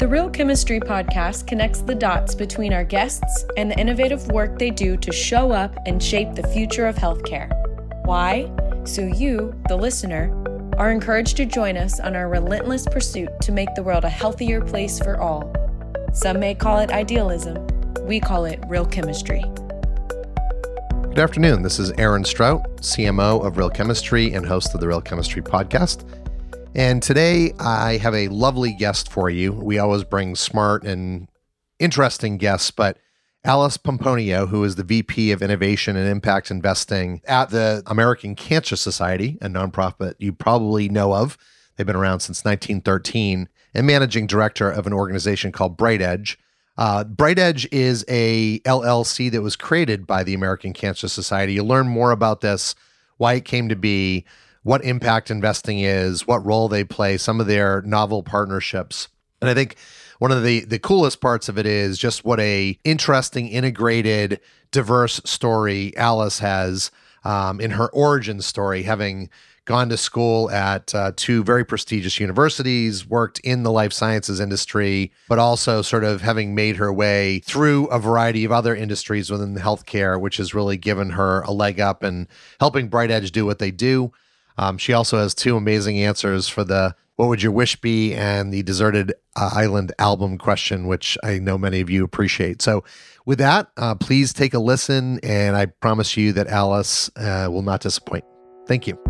The Real Chemistry podcast connects the dots between our guests and the innovative work they do to show up and shape the future of healthcare. Why? So you, the listener, are encouraged to join us on our relentless pursuit to make the world a healthier place for all. Some may call it idealism. We call it real chemistry. Good afternoon. This is Aaron Strout, CMO of Real Chemistry and host of the Real Chemistry podcast. And today I have a lovely guest for you. We always bring smart and interesting guests, but Alice Pomponio, who is the VP of Innovation and Impact Investing at the American Cancer Society, a nonprofit you probably know of. They've been around since 1913, and managing director of an organization called BrightEdge. BrightEdge is a LLC that was created by the American Cancer Society. You'll learn more about this, why it came to be, what impact investing is, what role they play, some of their novel partnerships. And I think one of the coolest parts of it is just what a interesting, integrated, diverse story Alice has in her origin story, having gone to school at two very prestigious universities, worked in the life sciences industry, but also sort of having made her way through a variety of other industries within the healthcare, which has really given her a leg up and helping BrightEdge do what they do. She also has two amazing answers for the "What would your wish be?" and the Deserted Island album question, which I know many of you appreciate. So with that, please take a listen, and I promise you that Alice will not disappoint. Thank you.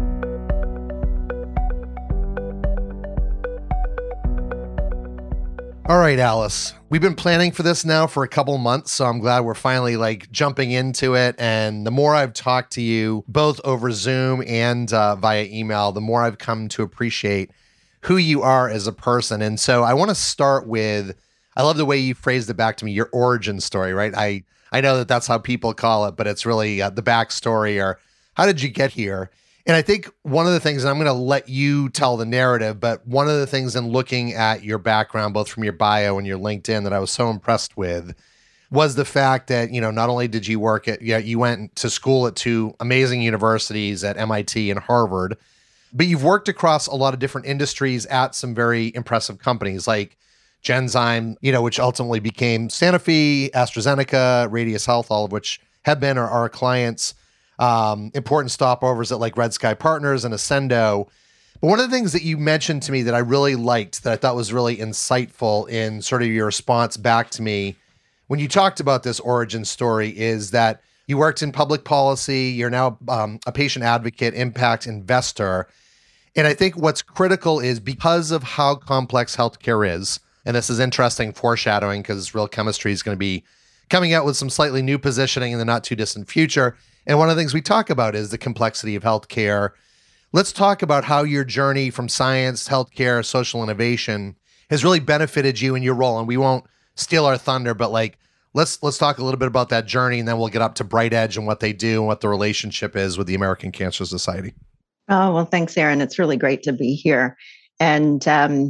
All right, Alice, we've been planning for this now for a couple months, so I'm glad we're finally jumping into it. And the more I've talked to you, both over Zoom and via email, the more I've come to appreciate who you are as a person. And so I want to start with, I love the way you phrased it back to me, your origin story, right? I know that that's how people call it, but it's really the backstory, or how did you get here? And I think one of the things, and I'm going to let you tell the narrative, but one of the things in looking at your background, both from your bio and your LinkedIn, that I was so impressed with was the fact that, not only did you work at, you went to school at two amazing universities at MIT and Harvard, but you've worked across a lot of different industries at some very impressive companies like Genzyme, which ultimately became Sanofi, AstraZeneca, Radius Health, all of which have been or are clients. Important stopovers at like Red Sky Partners and Ascendo. But one of the things that you mentioned to me that I really liked, that I thought was really insightful in sort of your response back to me when you talked about this origin story, is that you worked in public policy. You're now a patient advocate, impact investor. And I think what's critical is, because of how complex healthcare is, and this is interesting foreshadowing because Real Chemistry is going to be coming out with some slightly new positioning in the not too distant future. And one of the things we talk about is the complexity of healthcare. Let's talk about how your journey from science, healthcare, social innovation has really benefited you in your role. And we won't steal our thunder, but let's talk a little bit about that journey, and then we'll get up to BrightEdge and what they do and what the relationship is with the American Cancer Society. Oh, well, thanks, Aaron. It's really great to be here. And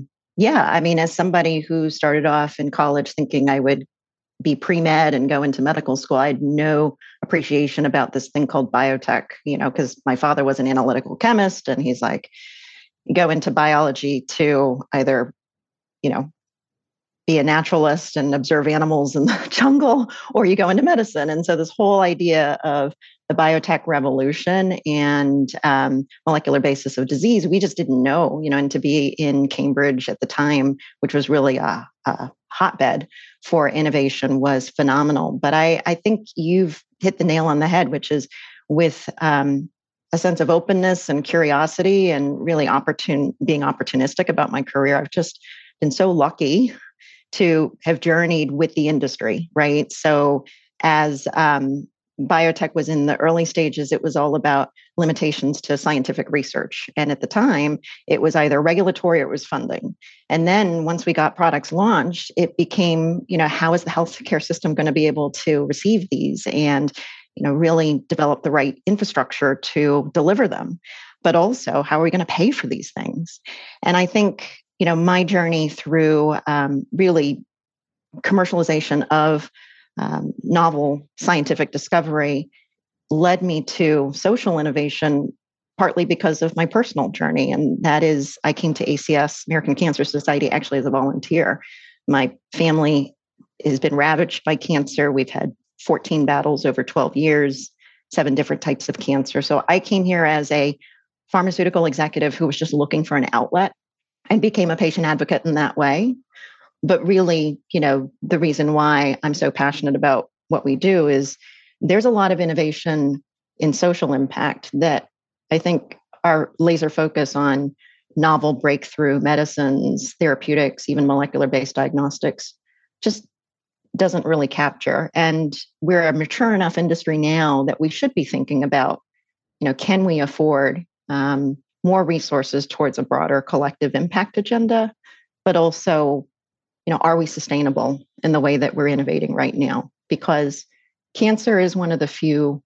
as somebody who started off in college thinking I would be pre-med and go into medical school, I had no appreciation about this thing called biotech, because my father was an analytical chemist, and he's like, you go into biology to either, be a naturalist and observe animals in the jungle, or you go into medicine. And so this whole idea of the biotech revolution and molecular basis of disease, we just didn't know, and to be in Cambridge at the time, which was really a hotbed for innovation, was phenomenal. But I think you've hit the nail on the head, which is with a sense of openness and curiosity and really being opportunistic about my career. I've just been so lucky to have journeyed with the industry, right? So as biotech was in the early stages, it was all about limitations to scientific research. And at the time, it was either regulatory or it was funding. And then once we got products launched, it became, how is the healthcare system going to be able to receive these and, really develop the right infrastructure to deliver them? But also, how are we going to pay for these things? And I think, my journey through really commercialization of novel scientific discovery led me to social innovation, partly because of my personal journey. And that is, I came to ACS, American Cancer Society, actually as a volunteer. My family has been ravaged by cancer. We've had 14 battles over 12 years, 7 different types of cancer. So I came here as a pharmaceutical executive who was just looking for an outlet and became a patient advocate in that way. But really, the reason why I'm so passionate about what we do is there's a lot of innovation in social impact that I think our laser focus on novel breakthrough medicines, therapeutics, even molecular-based diagnostics just doesn't really capture. And we're a mature enough industry now that we should be thinking about, can we afford more resources towards a broader collective impact agenda, but also, are we sustainable in the way that we're innovating right now? Because cancer is one of the few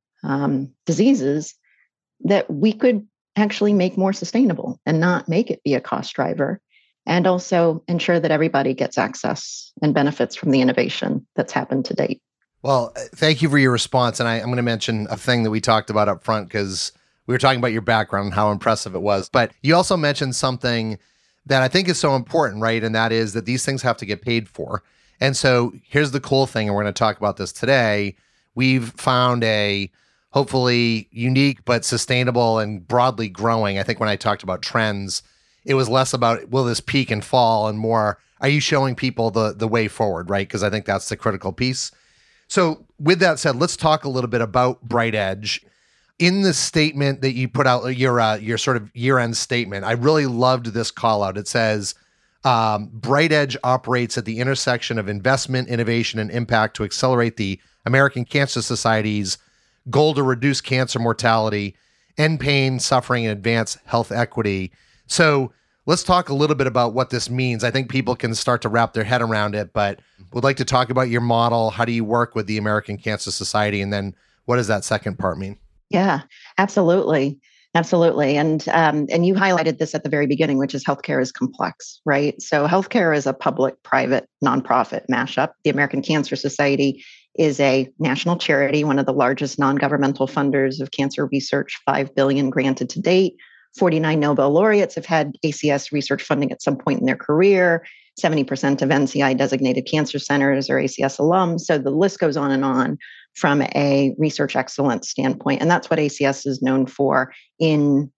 diseases that we could actually make more sustainable and not make it be a cost driver, and also ensure that everybody gets access and benefits from the innovation that's happened to date. Well, thank you for your response. And I'm going to mention a thing that we talked about up front because we were talking about your background and how impressive it was. But you also mentioned something that I think is so important, right? And that is that these things have to get paid for. And so here's the cool thing, and we're going to talk about this today. We've found a hopefully unique but sustainable and broadly growing. I think when I talked about trends, it was less about will this peak and fall and more, are you showing people the way forward, right? Because I think that's the critical piece. So with that said, let's talk a little bit about BrightEdge. In the statement that you put out, your sort of year-end statement, I really loved this call out. It says, BrightEdge operates at the intersection of investment, innovation, and impact to accelerate the American Cancer Society's goal to reduce cancer mortality, end pain, suffering, and advance health equity. So let's talk a little bit about what this means. I think people can start to wrap their head around it, but would like to talk about your model. How do you work with the American Cancer Society? And then what does that second part mean? Yeah, absolutely. Absolutely. And you highlighted this at the very beginning, which is healthcare is complex, right? So healthcare is a public-private nonprofit mashup. The American Cancer Society is a national charity, one of the largest non-governmental funders of cancer research, $5 billion granted to date. 49 Nobel laureates have had ACS research funding at some point in their career. 70% of NCI designated cancer centers are ACS alums. So the list goes on from a research excellence standpoint. And that's what ACS is known for in,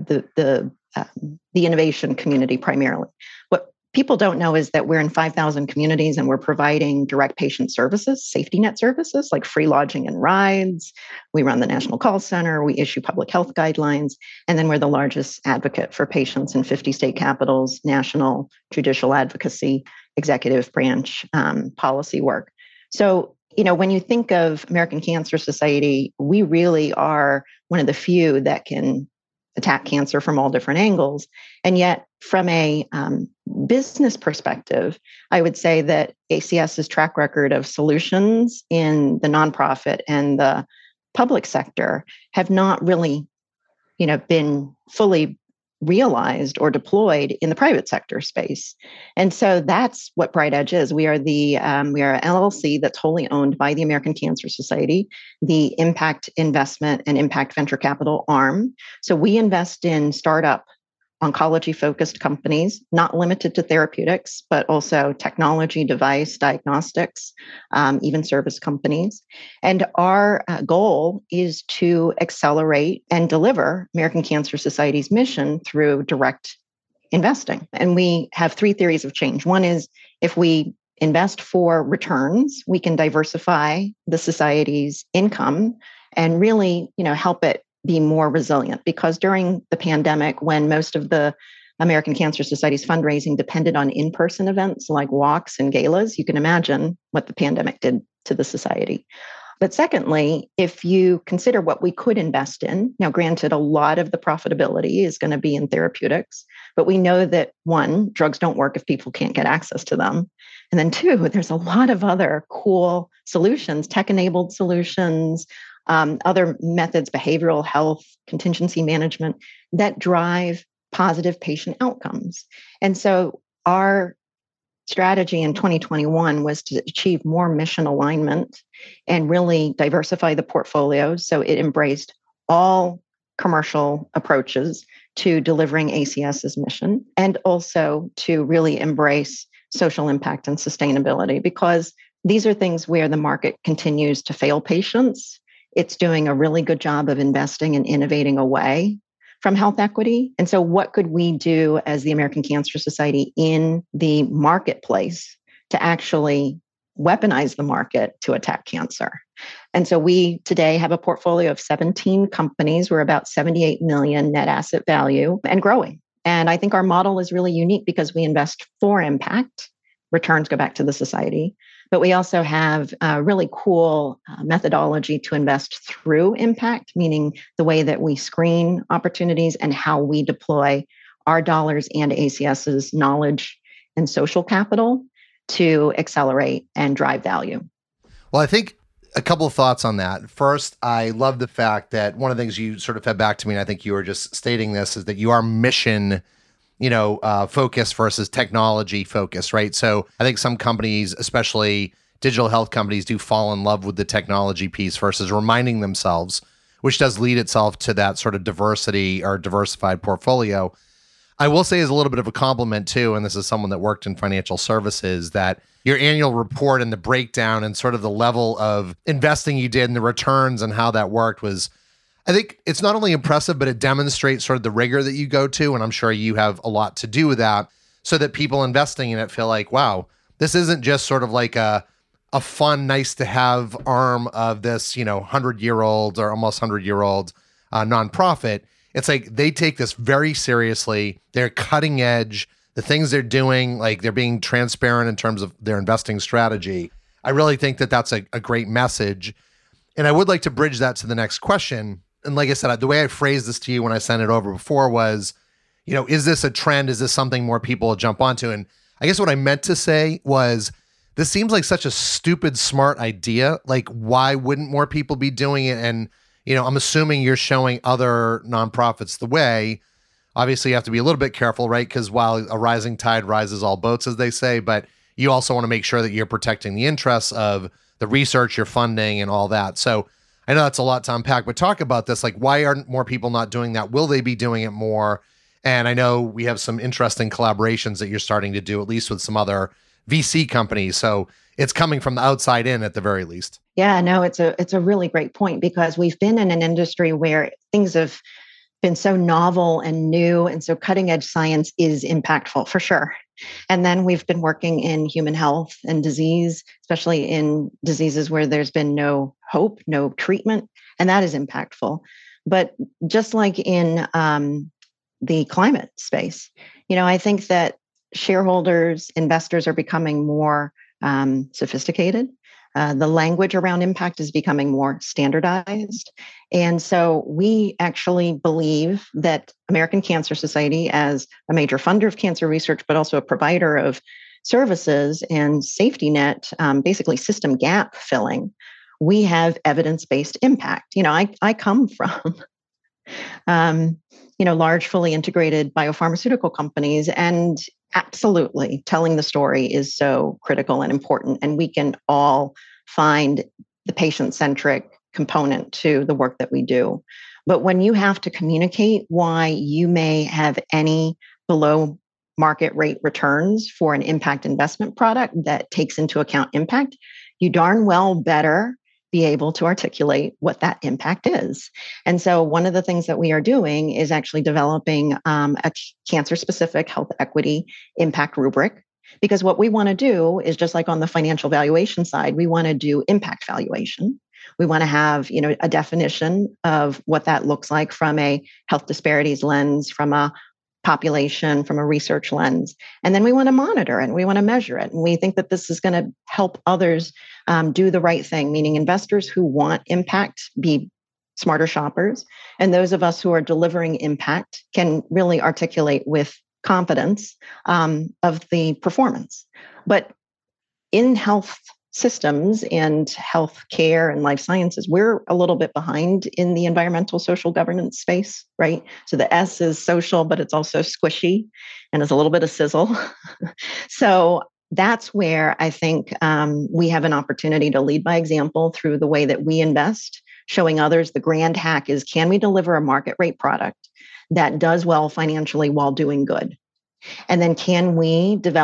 the innovation community primarily. What people don't know is that we're in 5,000 communities and we're providing direct patient services, safety net services like free lodging and rides. We run the National Call Center. We issue public health guidelines. And then we're the largest advocate for patients in 50 state capitals, national judicial advocacy, executive branch policy work. So, when you think of American Cancer Society, we really are one of the few that can attack cancer from all different angles. And yet, from a business perspective, I would say that ACS's track record of solutions in the nonprofit and the public sector have not really, been fully realized or deployed in the private sector space. And so that's what BrightEdge is. We are an LLC that's wholly owned by the American Cancer Society, the impact investment and impact venture capital arm. So we invest in startup oncology-focused companies, not limited to therapeutics, but also technology, device, diagnostics, even service companies. And our goal is to accelerate and deliver American Cancer Society's mission through direct investing. And we have 3 theories of change. One is if we invest for returns, we can diversify the society's income and really, help it be more resilient, because during the pandemic, when most of the American Cancer Society's fundraising depended on in-person events like walks and galas, you can imagine what the pandemic did to the society. But secondly, if you consider what we could invest in, now granted, a lot of the profitability is going to be in therapeutics, but we know that 1, drugs don't work if people can't get access to them. And then 2, there's a lot of other cool solutions, tech-enabled solutions, other methods, behavioral health, contingency management, that drive positive patient outcomes. And so our strategy in 2021 was to achieve more mission alignment and really diversify the portfolio. So it embraced all commercial approaches to delivering ACS's mission, and also to really embrace social impact and sustainability, because these are things where the market continues to fail patients. It's doing a really good job of investing and innovating away from health equity. And so what could we do as the American Cancer Society in the marketplace to actually weaponize the market to attack cancer? And so we today have a portfolio of 17 companies. We're about 78 million net asset value and growing. And I think our model is really unique because we invest for impact. Returns go back to the society. But we also have a really cool methodology to invest through impact, meaning the way that we screen opportunities and how we deploy our dollars and ACS's knowledge and social capital to accelerate and drive value. Well, I think a couple of thoughts on that. First, I love the fact that one of the things you sort of fed back to me, and I think you were just stating this, is that you are mission, focused versus technology focused, right? So I think some companies, especially digital health companies, do fall in love with the technology piece versus reminding themselves, which does lead itself to that sort of diversity or diversified portfolio. I will say as a little bit of a compliment too, and this is someone that worked in financial services, that your annual report and the breakdown and sort of the level of investing you did and the returns and how that worked was, I think it's not only impressive, but it demonstrates sort of the rigor that you go to. And I'm sure you have a lot to do with that so that people investing in it feel like, wow, this isn't just sort of like a fun, nice to have arm of this, 100-year-old or almost 100-year-old nonprofit. It's like they take this very seriously. They're cutting edge. The things they're doing, like they're being transparent in terms of their investing strategy. I really think that that's a great message. And I would like to bridge that to the next question. And like I said, the way I phrased this to you when I sent it over before was, is this a trend? Is this something more people will jump onto? And I guess what I meant to say was, this seems like such a stupid, smart idea. Like, why wouldn't more people be doing it? And, I'm assuming you're showing other nonprofits the way. Obviously, you have to be a little bit careful, right? Because while a rising tide rises all boats, as they say, but you also want to make sure that you're protecting the interests of the research you're funding and all that. So I know that's a lot to unpack, but talk about this. Like, why aren't more people not doing that? Will they be doing it more? And I know we have some interesting collaborations that you're starting to do, at least with some other VC companies. So it's coming from the outside in at the very least. Yeah, no, it's a really great point, because we've been in an industry where things have been so novel and new. And so cutting edge science is impactful for sure. And then we've been working in human health and disease, especially in diseases where there's been no hope, no treatment, and that is impactful. But just like in the climate space, I think that shareholders, investors are becoming more sophisticated. The language around impact is becoming more standardized. And so we actually believe that American Cancer Society, as a major funder of cancer research, but also a provider of services and safety net, basically system gap filling, we have evidence-based impact. I come from large, fully integrated biopharmaceutical companies, and absolutely telling the story is so critical and important. And we can all find the patient-centric component to the work that we do. But when you have to communicate why you may have any below market rate returns for an impact investment product that takes into account impact, you darn well better be able to articulate what that impact is. And so one of the things that we are doing is actually developing a cancer-specific health equity impact rubric, because what we want to do is, just like on the financial valuation side, we want to do impact valuation. We want to have, a definition of what that looks like from a health disparities lens, from a population, from a research lens. And then we want to monitor it and we want to measure it. And we think that this is going to help others do the right thing, meaning investors who want impact be smarter shoppers. And those of us who are delivering impact can really articulate with confidence of the performance. But in health systems and health care and life sciences, we're a little bit behind in the environmental social governance space, right? So the S is social, but it's also squishy and it's a little bit of sizzle. So that's where I think we have an opportunity to lead by example through the way that we invest, showing others the grand hack is, can we deliver a market rate product that does well financially while doing good? And then can we develop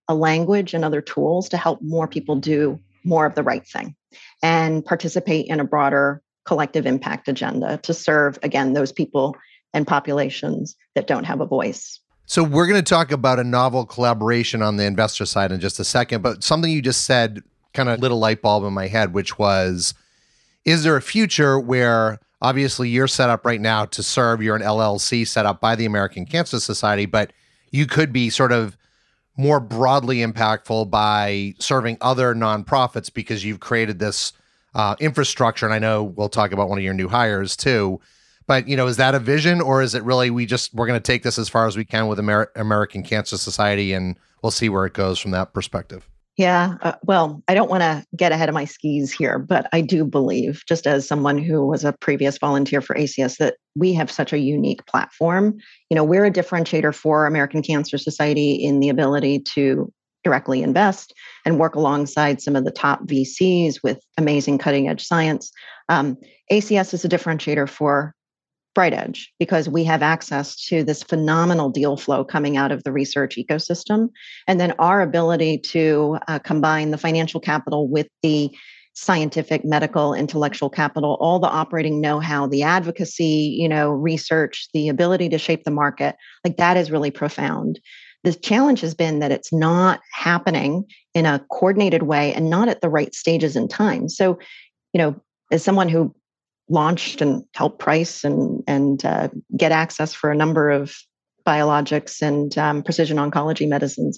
a language and other tools to help more people do more of the right thing and participate in a broader collective impact agenda to serve, again, those people and populations that don't have a voice. So we're going to talk about a novel collaboration on the investor side in just a second, but something you just said kind of lit a light bulb in my head, which was, is there a future where obviously you're set up right now to serve, you're an LLC set up by the American Cancer Society, but you could be sort of more broadly impactful by serving other nonprofits because you've created this infrastructure. And I know we'll talk about one of your new hires too, but is that a vision, or is it really we're going to take this as far as we can with American Cancer Society and we'll see where it goes from that perspective? Yeah, well, I don't want to get ahead of my skis here, but I do believe, just as someone who was a previous volunteer for ACS, that we have such a unique platform. We're a differentiator for American Cancer Society in the ability to directly invest and work alongside some of the top VCs with amazing cutting edge science. ACS is a differentiator for BrightEdge because we have access to this phenomenal deal flow coming out of the research ecosystem. And then our ability to combine the financial capital with the scientific, medical, intellectual capital, all the operating know-how, the advocacy, research, the ability to shape the market, like that is really profound. The challenge has been that it's not happening in a coordinated way and not at the right stages in time. So, as someone who launched and helped price and get access for a number of biologics and precision oncology medicines,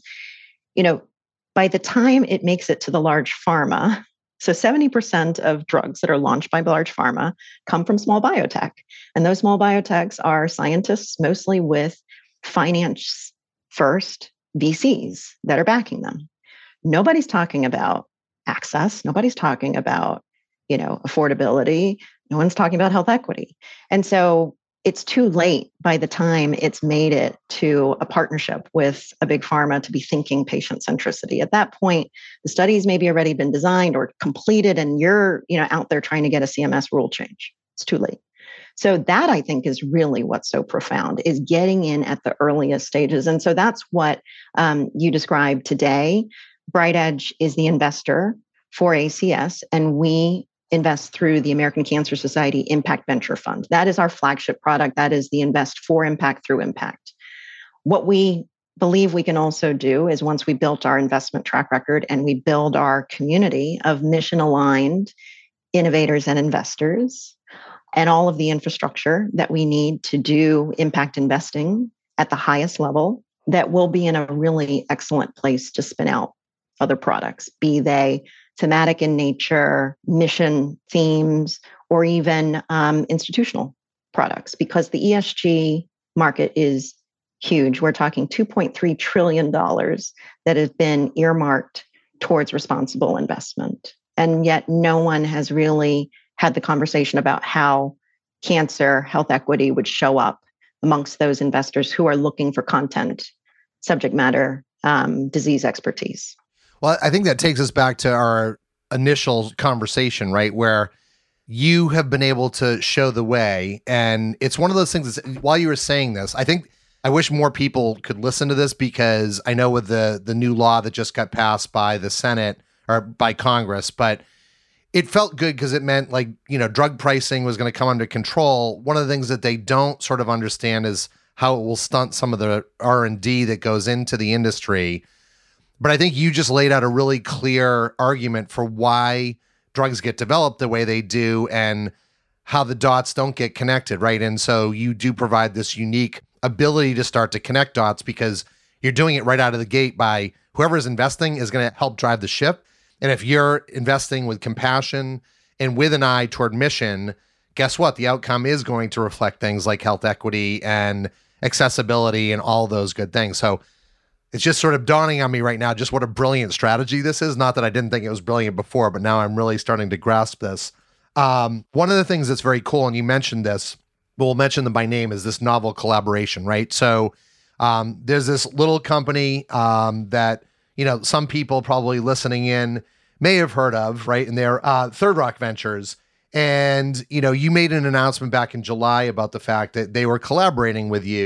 by the time it makes it to the large pharma, so 70% of drugs that are launched by large pharma come from small biotech. And those small biotechs are scientists, mostly with finance first VCs that are backing them. Nobody's talking about access. Nobody's talking about, affordability. No one's talking about health equity. And so it's too late by the time it's made it to a partnership with a big pharma to be thinking patient centricity. At that point, the studies maybe already been designed or completed, and you're, out there trying to get a CMS rule change. It's too late. So that, I think, is really what's so profound, is getting in at the earliest stages. And so that's what you described today. BrightEdge is the investor for ACS, and we invest through the American Cancer Society Impact Venture Fund. That is our flagship product. That is the invest for impact through impact. What we believe we can also do is, once we built our investment track record and we build our community of mission-aligned innovators and investors and all of the infrastructure that we need to do impact investing at the highest level, that we'll be in a really excellent place to spin out other products, be they thematic in nature, mission themes, or even institutional products, because the ESG market is huge. We're talking $2.3 trillion that has been earmarked towards responsible investment. And yet no one has really had the conversation about how cancer, health equity would show up amongst those investors who are looking for content, subject matter, disease expertise. Well, I think that takes us back to our initial conversation, right? Where you have been able to show the way. And it's one of those things that, while you were saying this, I wish more people could listen to this, because I know with the new law that just got passed by the Senate or by Congress, but it felt good because it meant, like, drug pricing was going to come under control. One of the things that they don't sort of understand is how it will stunt some of the R&D that goes into the industry. But I think you just laid out a really clear argument for why drugs get developed the way they do and how the dots don't get connected, right? And so you do provide this unique ability to start to connect dots, because you're doing it right out of the gate by whoever's investing is going to help drive the ship. And if you're investing with compassion and with an eye toward mission, guess what? The outcome is going to reflect things like health equity and accessibility and all those good things. So it's just sort of dawning on me right now just what a brilliant strategy this is. Not that I didn't think it was brilliant before, but now I'm really starting to grasp this. One of the things that's very cool, and you mentioned this, but we'll mention them by name, is this novel collaboration, right? So there's this little company that, some people probably listening in may have heard of, right? And they're Third Rock Ventures. And, you made an announcement back in July about the fact that they were collaborating with you.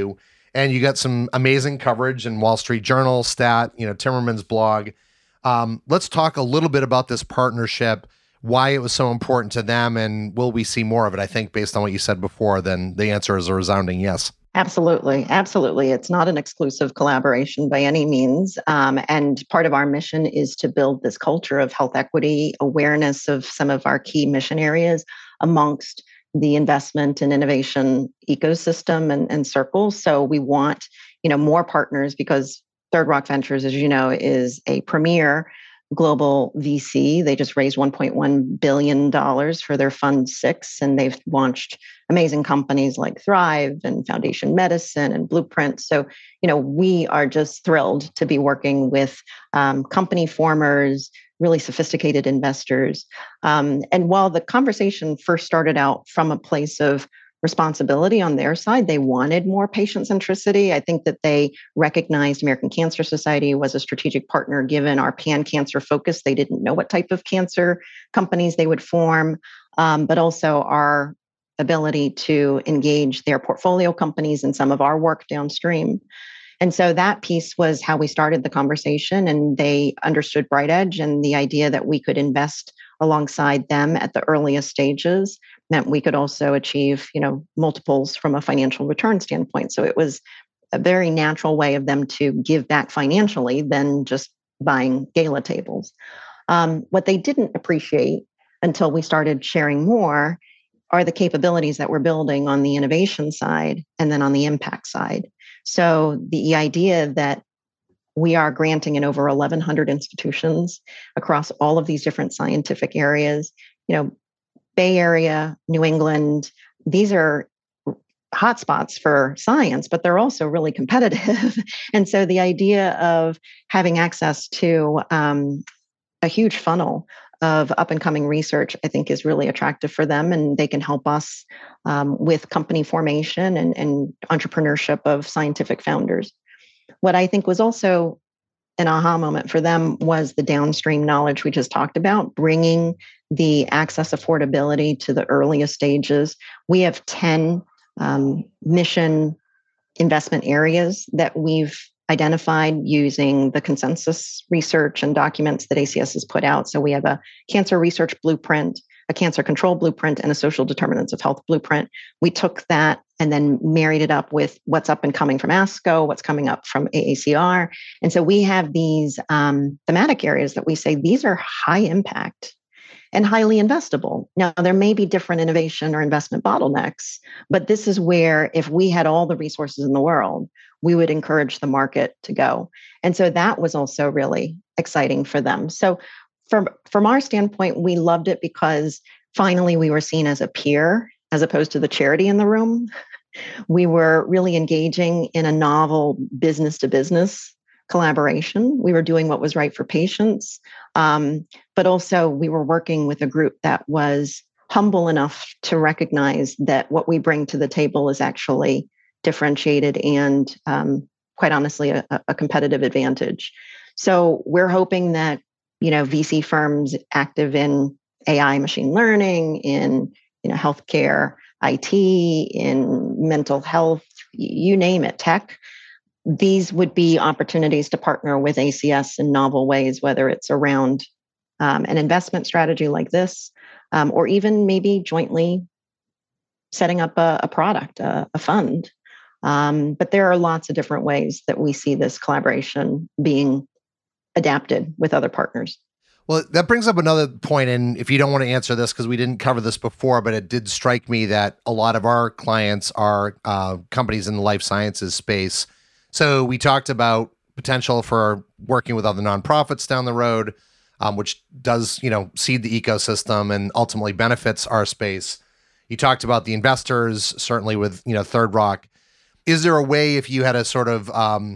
and you got some amazing coverage in Wall Street Journal, Stat, Timmerman's blog. Let's talk a little bit about this partnership, why it was so important to them, and will we see more of it? I think based on what you said before, then the answer is a resounding yes. Absolutely. Absolutely. It's not an exclusive collaboration by any means. And part of our mission is to build this culture of health equity, awareness of some of our key mission areas amongst the investment and innovation ecosystem and circles. So we want, more partners, because Third Rock Ventures, as you know, is a premier global VC. They just raised $1.1 billion for their Fund 6, and they've launched amazing companies like Thrive and Foundation Medicine and Blueprint. So, we are just thrilled to be working with company formers, really sophisticated investors. And while the conversation first started out from a place of responsibility on their side, they wanted more patient centricity. I think that they recognized American Cancer Society was a strategic partner given our pan-cancer focus. They didn't know what type of cancer companies they would form, but also our ability to engage their portfolio companies in some of our work downstream. And so that piece was how we started the conversation, and they understood BrightEdge and the idea that we could invest alongside them at the earliest stages meant we could also achieve, multiples from a financial return standpoint. So it was a very natural way of them to give back financially than just buying gala tables. What they didn't appreciate until we started sharing more are the capabilities that we're building on the innovation side and then on the impact side. So the idea that we are granting in over 1,100 institutions across all of these different scientific areas, Bay Area, New England, these are hotspots for science, but they're also really competitive. And so the idea of having access to a huge funnel of up and coming research, I think is really attractive for them, and they can help us with company formation and entrepreneurship of scientific founders. What I think was also an aha moment for them was the downstream knowledge we just talked about, bringing the access affordability to the earliest stages. We have 10 mission investment areas that we've identified using the consensus research and documents that ACS has put out. So we have a cancer research blueprint, a cancer control blueprint, and a social determinants of health blueprint. We took that and then married it up with what's up and coming from ASCO, what's coming up from AACR. And so we have these thematic areas that we say these are high impact and highly investable. Now, there may be different innovation or investment bottlenecks, but this is where if we had all the resources in the world, we would encourage the market to go. And so that was also really exciting for them. So from our standpoint, we loved it because finally we were seen as a peer as opposed to the charity in the room. We were really engaging in a novel business to business collaboration. We were doing what was right for patients, but also we were working with a group that was humble enough to recognize that what we bring to the table is actually differentiated and, quite honestly, a competitive advantage. So we're hoping that VC firms active in AI, machine learning, in healthcare, IT, in mental health, you name it, tech. These would be opportunities to partner with ACS in novel ways, whether it's around an investment strategy like this, or even maybe jointly setting up a product, a fund. But there are lots of different ways that we see this collaboration being adapted with other partners. Well, that brings up another point, and if you don't want to answer this, because we didn't cover this before, but it did strike me that a lot of our clients are companies in the life sciences space. So we talked about potential for working with other nonprofits down the road, which does, seed the ecosystem and ultimately benefits our space. You talked about the investors, certainly with, Third Rock. Is there a way, if you had a sort of,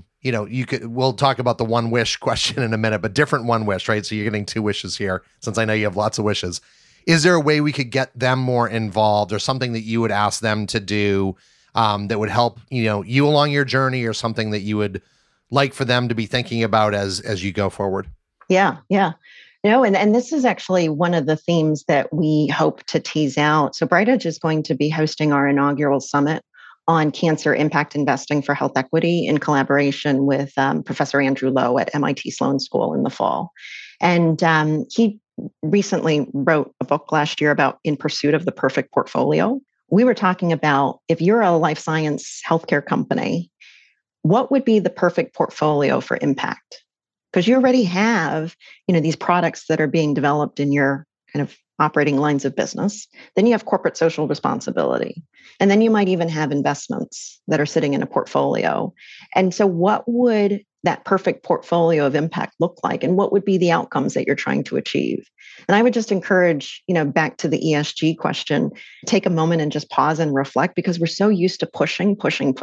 we'll talk about the one wish question in a minute, but different one wish, right? So you're getting two wishes here, since I know you have lots of wishes. Is there a way we could get them more involved, or something that you would ask them to do that would help, you along your journey, or something that you would like for them to be thinking about as you go forward? Yeah. And this is actually one of the themes that we hope to tease out. So BrightEdge is going to be hosting our inaugural summit on cancer impact investing for health equity in collaboration with Professor Andrew Lo at MIT Sloan School in the fall. And he recently wrote a book last year about In Pursuit of the Perfect Portfolio. We were talking about, if you're a life science healthcare company, what would be the perfect portfolio for impact? Because you already have, these products that are being developed in your kind of operating lines of business. Then you have corporate social responsibility. And then you might even have investments that are sitting in a portfolio. And so what would that perfect portfolio of impact look like? And what would be the outcomes that you're trying to achieve? And I would just encourage, back to the ESG question, take a moment and just pause and reflect, because we're so used to pushing.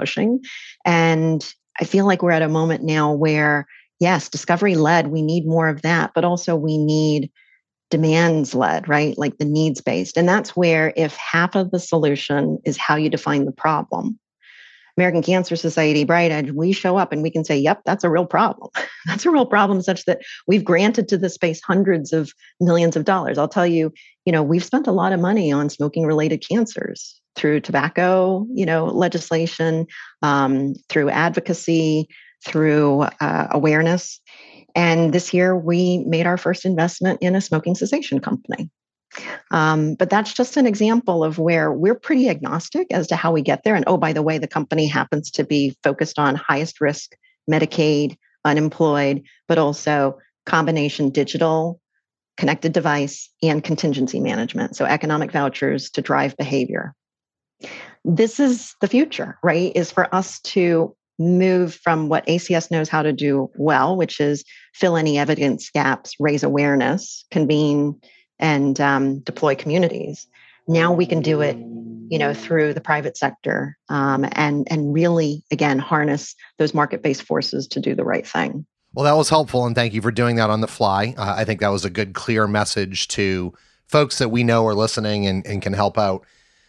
And I feel like we're at a moment now where, yes, discovery led, we need more of that, but also we need demands led, right? Like the needs based. And that's where, if half of the solution is how you define the problem, American Cancer Society, BrightEdge, we show up and we can say, yep, that's a real problem. That's a real problem, such that we've granted to the space hundreds of millions of dollars. I'll tell you, we've spent a lot of money on smoking related cancers through tobacco, legislation, through advocacy, through awareness. And this year we made our first investment in a smoking cessation company. But that's just an example of where we're pretty agnostic as to how we get there. And oh, by the way, the company happens to be focused on highest risk, Medicaid, unemployed, but also combination digital, connected device, and contingency management. So economic vouchers to drive behavior. This is the future, right? Is for us to move from what ACS knows how to do well, which is fill any evidence gaps, raise awareness, convene and deploy communities. Now we can do it, through the private sector, and really, again, harness those market-based forces to do the right thing. Well, that was helpful, and thank you for doing that on the fly. I think that was a good, clear message to folks that we know are listening and can help out.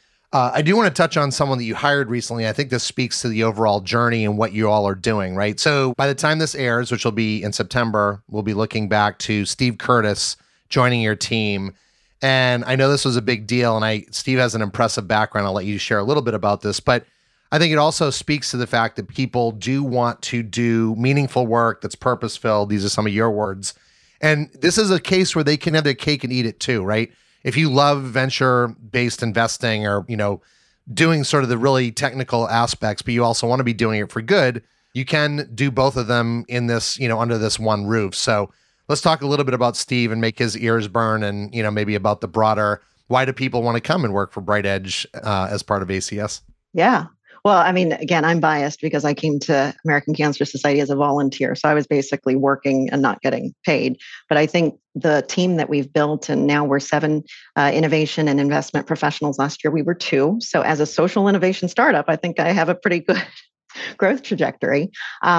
I do want to touch on someone that you hired recently. I think this speaks to the overall journey and what you all are doing, right? So by the time this airs, which will be in September, we'll be looking back to Steve Curtis joining your team. And I know this was a big deal, and Steve has an impressive background. I'll let you share a little bit about this, but I think it also speaks to the fact that people do want to do meaningful work that's purpose-filled. These are some of your words. And this is a case where they can have their cake and eat it too, right? If you love venture-based investing or, doing sort of the really technical aspects, but you also want to be doing it for good, you can do both of them in this, under this one roof. So let's talk a little bit about Steve and make his ears burn, and, maybe about the broader, why do people want to come and work for BrightEdge as part of ACS? Yeah. Well, I mean, again, I'm biased because I came to American Cancer Society as a volunteer. So I was basically working and not getting paid. But I think the team that we've built, and now we're 7 innovation and investment professionals. Last year we were 2. So as a social innovation startup, I think I have a pretty good growth trajectory.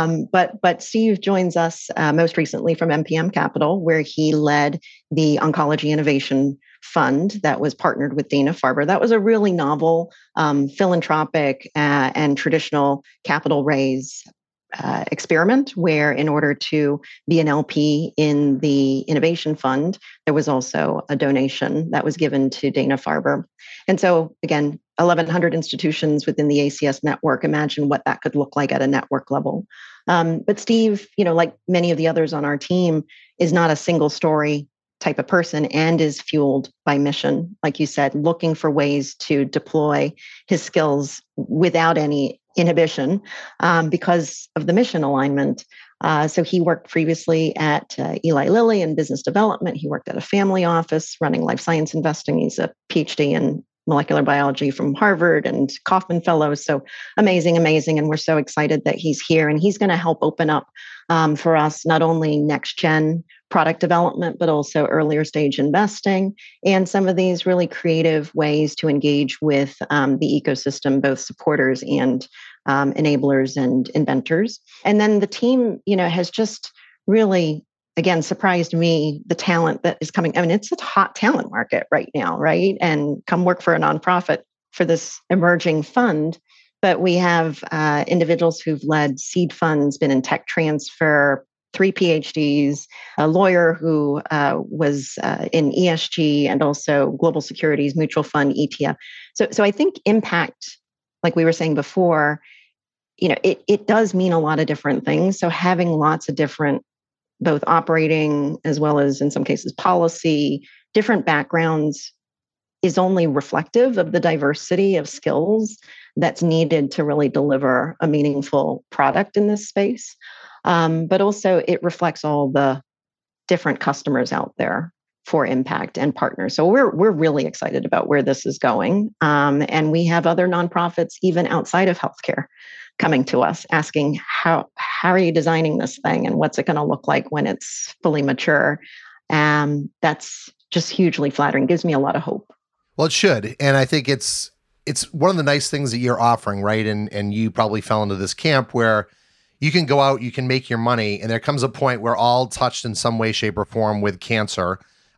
But Steve joins us most recently from MPM Capital, where he led the Oncology Innovation Fund that was partnered with Dana-Farber. That was a really novel philanthropic and traditional capital raise experiment, where in order to be an LP in the Innovation Fund, there was also a donation that was given to Dana-Farber. And so again, 1,100 institutions within the ACS network. Imagine what that could look like at a network level. But Steve, like many of the others on our team, is not a single story type of person and is fueled by mission, like you said, looking for ways to deploy his skills without any inhibition because of the mission alignment. So he worked previously at Eli Lilly in business development. He worked at a family office running life science investing. He's a PhD in molecular biology from Harvard and Kauffman Fellows. So amazing. And we're so excited that he's here, and he's going to help open up for us not only next gen product development, but also earlier stage investing and some of these really creative ways to engage with the ecosystem, both supporters and enablers and inventors. And then the team, has just really, again, surprised me, the talent that is coming. I mean, it's a hot talent market right now, right? And come work for a nonprofit for this emerging fund. But we have individuals who've led seed funds, been in tech transfer, 3 PhDs, a lawyer who was in ESG and also global securities, mutual fund, ETF. So I think impact like we were saying before, it does mean a lot of different things. So having lots of different, both operating as well as in some cases policy, different backgrounds is only reflective of the diversity of skills that's needed to really deliver a meaningful product in this space. But also it reflects all the different customers out there for impact and partners. So we're really excited about where this is going. And we have other nonprofits, even outside of healthcare, coming to us asking, how are you designing this thing and what's it going to look like when it's fully mature? That's just hugely flattering, gives me a lot of hope. Well, it should. And I think it's one of the nice things that you're offering, right? And you probably fell into this camp where you can go out, you can make your money, and there comes a point where all touched in some way, shape, or form with cancer,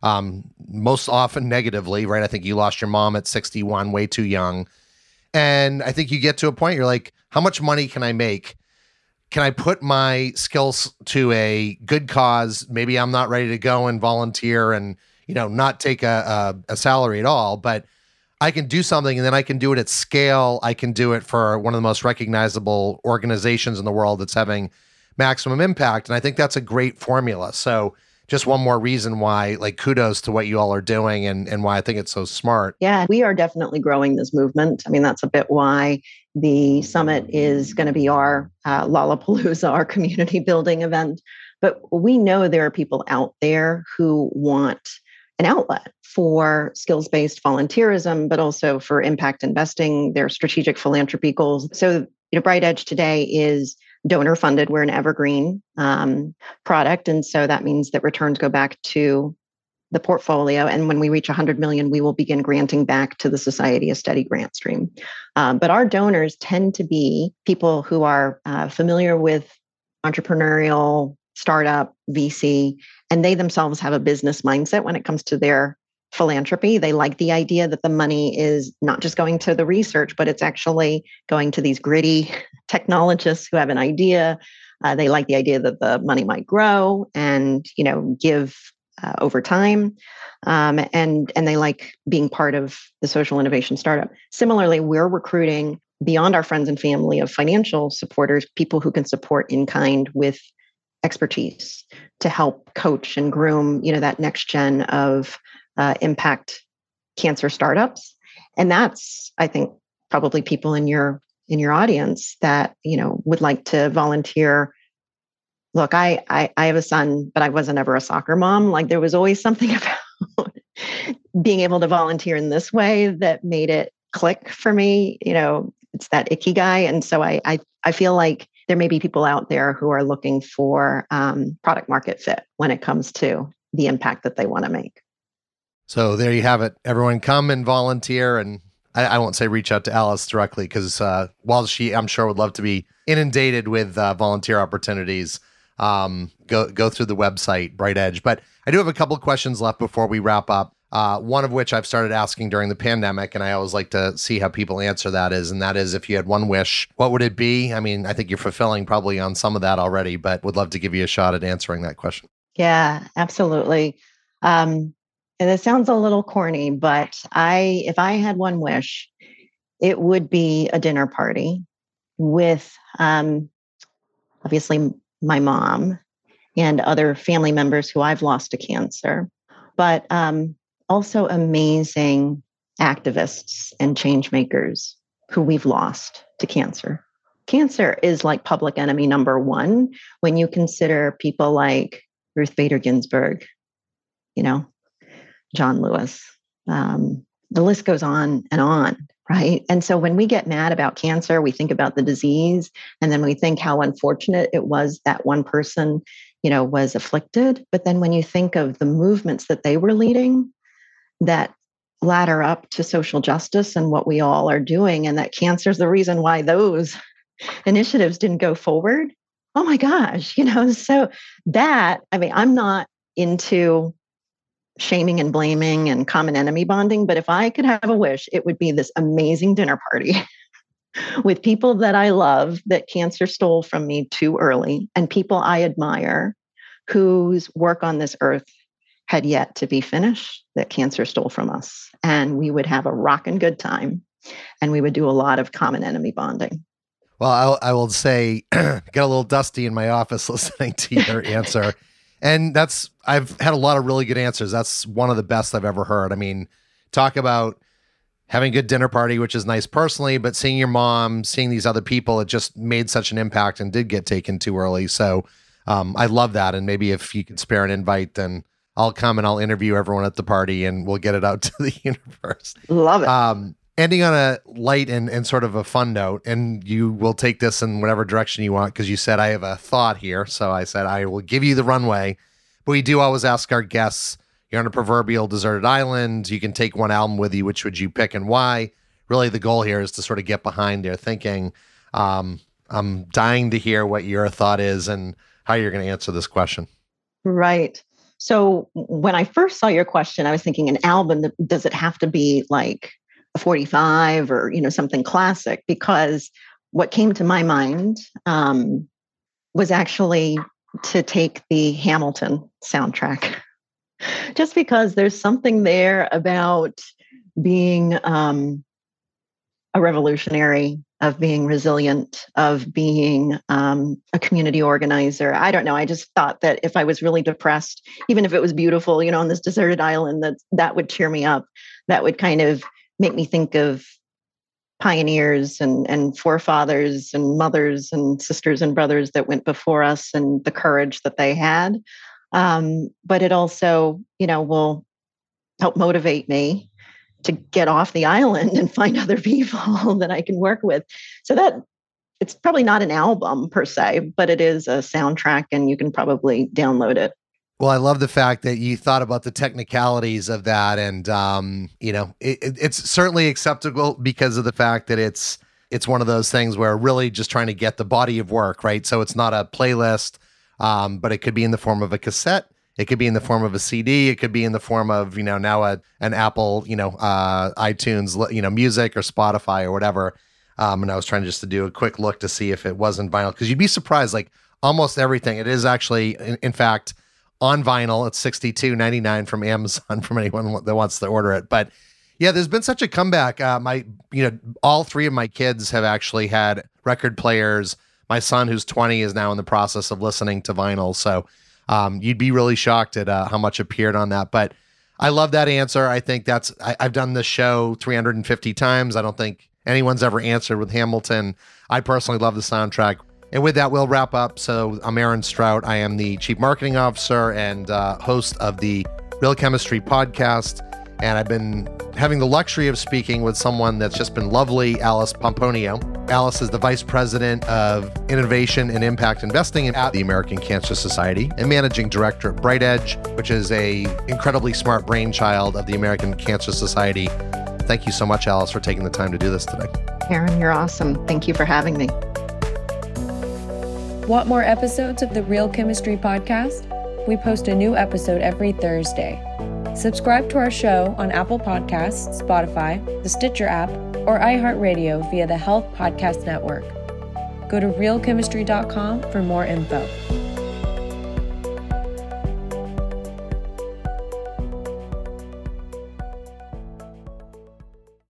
most often negatively, right? I think you lost your mom at 61, way too young. And I think you get to a point, you're like, how much money can I make? Can I put my skills to a good cause? Maybe I'm not ready to go and volunteer and, not take a salary at all, but I can do something, and then I can do it at scale. I can do it for one of the most recognizable organizations in the world that's having maximum impact. And I think that's a great formula. So just one more reason why, like, kudos to what you all are doing and why I think it's so smart. Yeah, we are definitely growing this movement. I mean, that's a bit why the summit is going to be our Lollapalooza, our community building event. But we know there are people out there who want an outlet for skills-based volunteerism, but also for impact investing, their strategic philanthropy goals. So, Bright Edge today is donor funded. We're an evergreen product. And so that means that returns go back to the portfolio. And when we reach 100 million, we will begin granting back to the Society a steady grant stream. But our donors tend to be people who are familiar with entrepreneurial, startup, VC, and they themselves have a business mindset when it comes to their philanthropy. They like the idea that the money is not just going to the research, but it's actually going to these gritty technologists who have an idea. They like the idea that the money might grow and, give over time. And they like being part of the social innovation startup. Similarly, we're recruiting beyond our friends and family of financial supporters, people who can support in kind with expertise to help coach and groom, that next gen of impact cancer startups. And that's, I think, probably people in your audience that, would like to volunteer. Look, I have a son, but I wasn't ever a soccer mom. Like, there was always something about being able to volunteer in this way that made it click for me. It's that ikigai. And so I feel like there may be people out there who are looking for product market fit when it comes to the impact that they want to make. So there you have it. Everyone come and volunteer. And I won't say reach out to Alice directly because while she, I'm sure, would love to be inundated with volunteer opportunities, go through the website, Bright Edge. But I do have a couple of questions left before we wrap up. One of which I've started asking during the pandemic, and I always like to see how people answer that is, if you had one wish, what would it be? I mean, I think you're fulfilling probably on some of that already, but would love to give you a shot at answering that question. Yeah, absolutely. And it sounds a little corny, but if I had one wish, it would be a dinner party with obviously my mom and other family members who I've lost to cancer, but also amazing activists and change makers who we've lost to cancer. Cancer is like public enemy number one when you consider people like Ruth Bader Ginsburg, John Lewis. The list goes on, right? And so when we get mad about cancer, we think about the disease, and then we think how unfortunate it was that one person, was afflicted. But then when you think of the movements that they were leading, that ladder up to social justice and what we all are doing, and that cancer is the reason why those initiatives didn't go forward. Oh my gosh, so that, I'm not into shaming and blaming and common enemy bonding, but if I could have a wish, it would be this amazing dinner party with people that I love that cancer stole from me too early, and people I admire whose work on this earth had yet to be finished that cancer stole from us. And we would have a rockin' good time And we would do a lot of common enemy bonding. Well, I will say, got a little dusty in my office listening to your answer. And I've had a lot of really good answers. That's one of the best I've ever heard. I mean, talk about having a good dinner party, which is nice personally, but seeing your mom, seeing these other people, it just made such an impact and did get taken too early. So I love that. And maybe if you could spare an invite, then I'll come and I'll interview everyone at the party and we'll get it out to the universe. Love it. Ending on a light and sort of a fun note, and you will take this in whatever direction you want, because you said I have a thought here. So I said I will give you the runway. But we do always ask our guests, you're on a proverbial deserted island, you can take one album with you, which would you pick and why? Really the goal here is to sort of get behind their thinking. I'm dying to hear what your thought is and how you're going to answer this question. Right. So when I first saw your question, I was thinking an album, does it have to be like a 45 or, something classic? Because what came to my mind was actually to take the Hamilton soundtrack, just because there's something there about being a revolutionary, of being resilient, of being a community organizer. I don't know. I just thought that if I was really depressed, even if it was beautiful, on this deserted island, that would cheer me up. That would kind of make me think of pioneers and forefathers and mothers and sisters and brothers that went before us and the courage that they had. But it also, will help motivate me to get off the island and find other people that I can work with. So that it's probably not an album per se, but it is a soundtrack and you can probably download it. Well, I love the fact that you thought about the technicalities of that. And, it's certainly acceptable because of the fact that it's one of those things where really just trying to get the body of work, right? So it's not a playlist, but it could be in the form of a cassette. It could be in the form of a CD. It could be in the form of, now an Apple, iTunes, music or Spotify or whatever. And I was trying just to do a quick look to see if it wasn't vinyl, because you'd be surprised, like almost everything. It is actually, in fact, on vinyl. It's $62.99 from Amazon from anyone that wants to order it. But yeah, there's been such a comeback. All three of my kids have actually had record players. My son, who's 20, is now in the process of listening to vinyl. So you'd be really shocked at how much appeared on that. But I love that answer. I think I've done this show 350 times. I don't think anyone's ever answered with Hamilton. I personally love the soundtrack. And with that, we'll wrap up. So I'm Aaron Strout. I am the Chief Marketing Officer and host of the Real Chemistry podcast. And I've been having the luxury of speaking with someone that's just been lovely, Alice Pomponio. Alice is the Vice President of Innovation and Impact Investing at the American Cancer Society and Managing Director at Bright Edge, which is an incredibly smart brainchild of the American Cancer Society. Thank you so much, Alice, for taking the time to do this today. Aaron, you're awesome. Thank you for having me. Want more episodes of the Real Chemistry podcast? We post a new episode every Thursday. Subscribe to our show on Apple Podcasts, Spotify, the Stitcher app, or iHeartRadio via the Health Podcast Network. Go to realchemistry.com for more info.